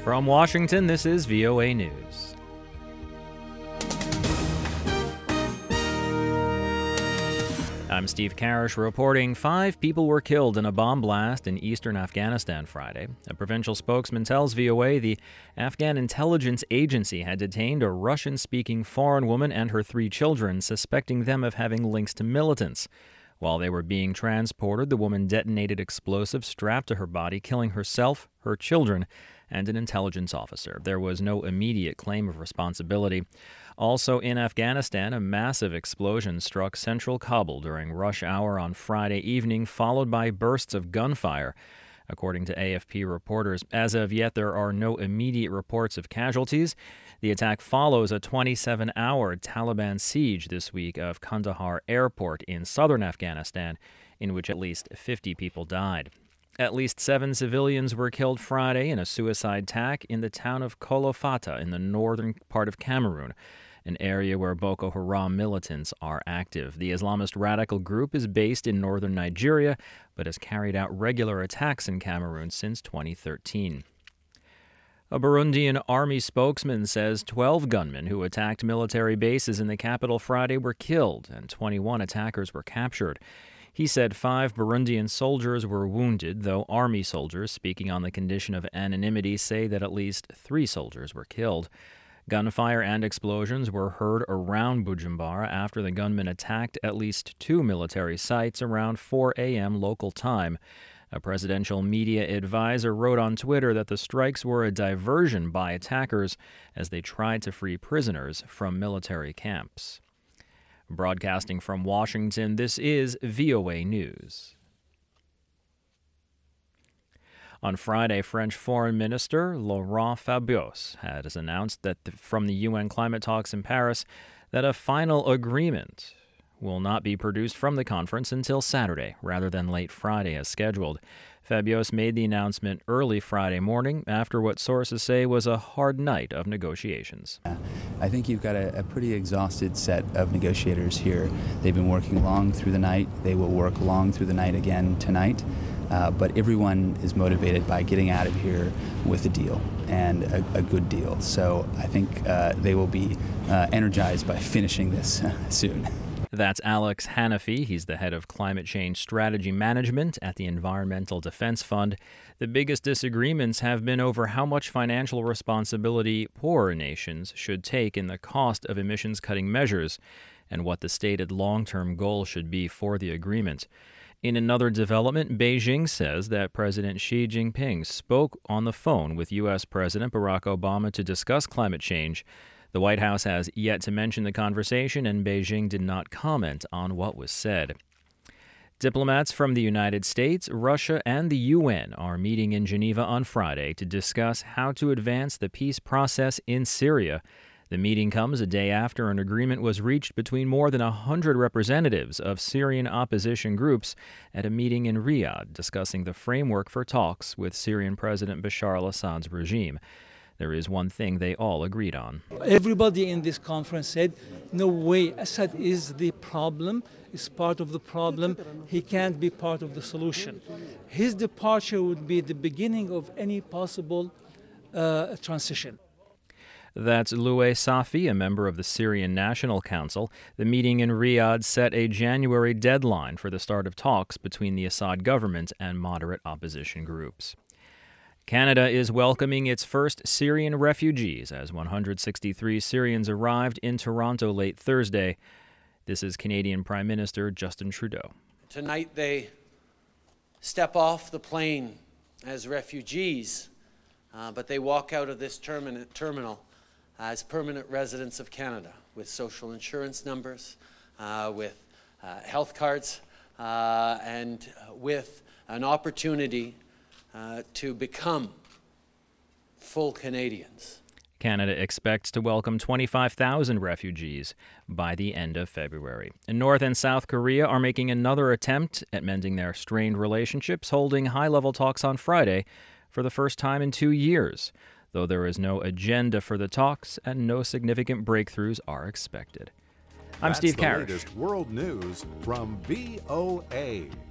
From Washington, this is VOA News. I'm Steve Karish reporting 5 people were killed in a bomb blast in eastern Afghanistan Friday. A provincial spokesman tells VOA the Afghan intelligence agency had detained a Russian-speaking foreign woman and her 3 children, suspecting them of having links to militants. While they were being transported, the woman detonated explosives strapped to her body, killing herself, her children, and an intelligence officer. There was no immediate claim of responsibility. Also in Afghanistan, a massive explosion struck central Kabul during rush hour on Friday evening, followed by bursts of gunfire. According to AFP reporters, as of yet, there are no immediate reports of casualties. The attack follows a 27-hour Taliban siege this week of Kandahar Airport in southern Afghanistan, in which at least 50 people died. At least 7 civilians were killed Friday in a suicide attack in the town of Kolofata in the northern part of Cameroon, an area where Boko Haram militants are active. The Islamist radical group is based in northern Nigeria, but has carried out regular attacks in Cameroon since 2013. A Burundian army spokesman says 12 gunmen who attacked military bases in the capital Friday were killed and 21 attackers were captured. He said 5 Burundian soldiers were wounded, though army soldiers speaking on the condition of anonymity say that at least 3 soldiers were killed. Gunfire and explosions were heard around Bujumbura after the gunmen attacked at least 2 military sites around 4 a.m. local time. A presidential media advisor wrote on Twitter that the strikes were a diversion by attackers as they tried to free prisoners from military camps. Broadcasting from Washington, this is VOA News. On Friday, French Foreign Minister Laurent Fabius has announced that from the UN climate talks in Paris that a final agreement will not be produced from the conference until Saturday, rather than late Friday as scheduled. Fabius made the announcement early Friday morning after what sources say was a hard night of negotiations. I think you've got a pretty exhausted set of negotiators here. They've been working long through the night. They will work long through the night again tonight. But everyone is motivated by getting out of here with a deal, and a good deal. So I think they will be energized by finishing this soon. That's Alex Hanafi. He's the head of climate change strategy management at the Environmental Defense Fund. The biggest disagreements have been over how much financial responsibility poorer nations should take in the cost of emissions-cutting measures and what the stated long-term goal should be for the agreement. In another development, Beijing says that President Xi Jinping spoke on the phone with U.S. President Barack Obama to discuss climate change. The White House has yet to mention the conversation, and Beijing did not comment on what was said. Diplomats from the United States, Russia, and the UN are meeting in Geneva on Friday to discuss how to advance the peace process in Syria. The meeting comes a day after an agreement was reached between more than 100 representatives of Syrian opposition groups at a meeting in Riyadh discussing the framework for talks with Syrian President Bashar al-Assad's regime. There is one thing they all agreed on. Everybody in this conference said, no way, Assad is the problem, is part of the problem. He can't be part of the solution. His departure would be the beginning of any possible transition. That's Louay Safi, a member of the Syrian National Council. The meeting in Riyadh set a January deadline for the start of talks between the Assad government and moderate opposition groups. Canada is welcoming its first Syrian refugees as 163 Syrians arrived in Toronto late Thursday. This is Canadian Prime Minister Justin Trudeau. Tonight they step off the plane as refugees, but they walk out of this terminal as permanent residents of Canada with social insurance numbers, with health cards, and with an opportunity to become full Canadians. Canada expects to welcome 25,000 refugees by the end of February. And North and South Korea are making another attempt at mending their strained relationships, holding high-level talks on Friday for the first time in 2 years, though there is no agenda for the talks and no significant breakthroughs are expected. I'm Steve Karish. That's the latest world news from VOA.